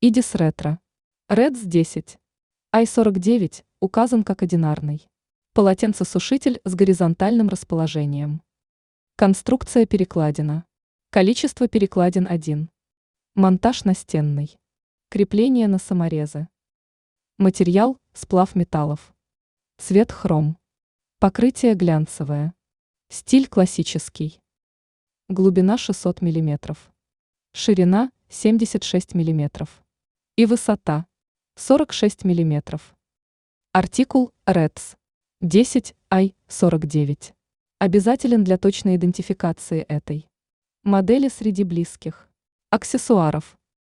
Идис ретро. Reds 10. i49 указан как одинарный. Полотенцесушитель с горизонтальным расположением. Конструкция перекладина. Количество перекладин 1. Монтаж настенный. Крепление на саморезы. Материал – сплав металлов. Цвет хром. Покрытие глянцевое. Стиль классический. Глубина 600 мм. Ширина 76 мм. И высота 46 мм. Артикул Reds 10i49. Обязателен для точной идентификации этой модели среди близких. Аксессуаров.